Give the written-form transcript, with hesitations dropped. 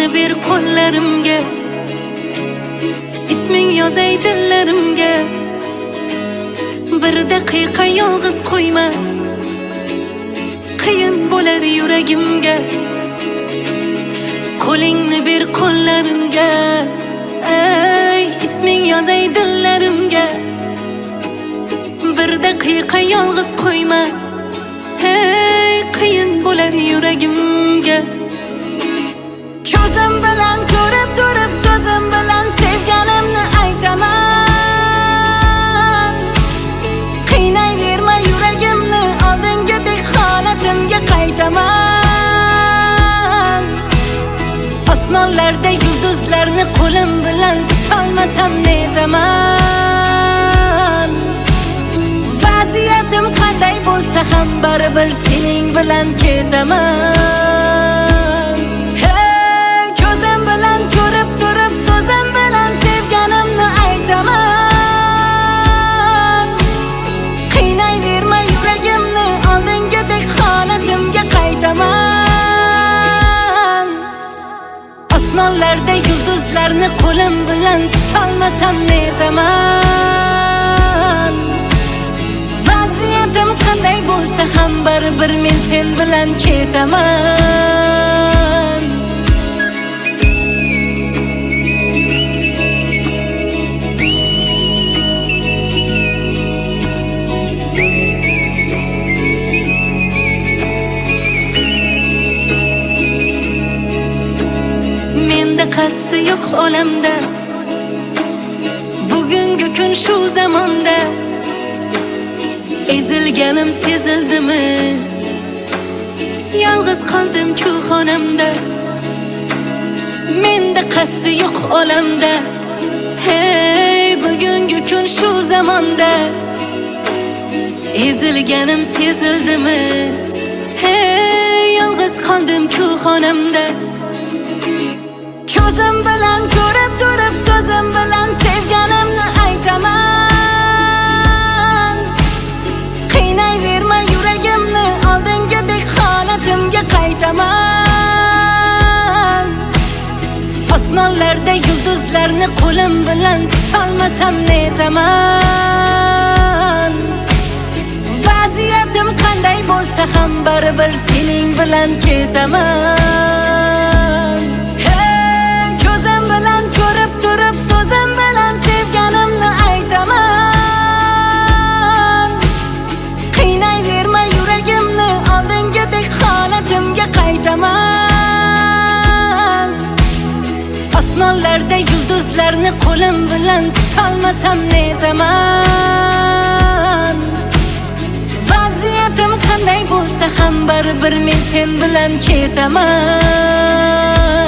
ber qo'llarimga, isming yozay dillarimga. Bir daqiqa yolg'iz qo'yma, qiyin bo'lar yuragimga. Qo'lingni ber qo'llarimga, ey isming yozay dillarimga. Bir daqiqa yolg'iz qo'yma, hey qiyin bo'lar yuragimga. Ko'zim bilan ko'rib turib, so'zim bilan sevganimni aytaman. Qiynayverma yuragimni, oldingidek holatimga qaytaman. Osmonlarda yulduzlarni qo'lim bilan tutolmasam ne etaman. Vaziyatim qanday bo'lsa ham baribir sening bilan ketaman. Hey, ko'zim bilan ko'rib turib, so'zim bilan sevganimni aytaman. Qiynayverma yuragimni, oldingidek holatimga qaytaman. Osmonlarda yulduzlarni qo'lim bilan tutolmasam ne etaman. Vaziyatim qanday bo'lsa ham baribir men sen bilan ketaman. Menda qassi yo'q olamda, bugungi kun shu zamonda. Ezilganim sezildimi? Yolg'iz qoldim ku xonamda. Menda qassi yo'q olamda, hey bugungi kun shu zamonda. Ezilganim sezildimi? Hey yolg'iz qoldim ku xonamda. Ko'zim bilan ko'rib turib, so'zim bilan sevganimni aytaman. Qiynayverma yuragimni, oldingidek holatimga qaytaman. Osmonlarda yulduzlarni qo'lim bilan tutolmasam ne etaman. Vaziyatim qanday bo'lsa ham baribir sening bilan ketaman. Hey, ko'zim bilan ko'rib turib, so'zim bilan sevganimni aytaman. Qiynayverma yuragimni, oldingidek holatimga qaytaman. Osmonlarda yulduzlarni qo'lim bilan tutolmasam ne etaman. Vaziyatim qanday bo'lsa ham baribir men sen bilan ketaman.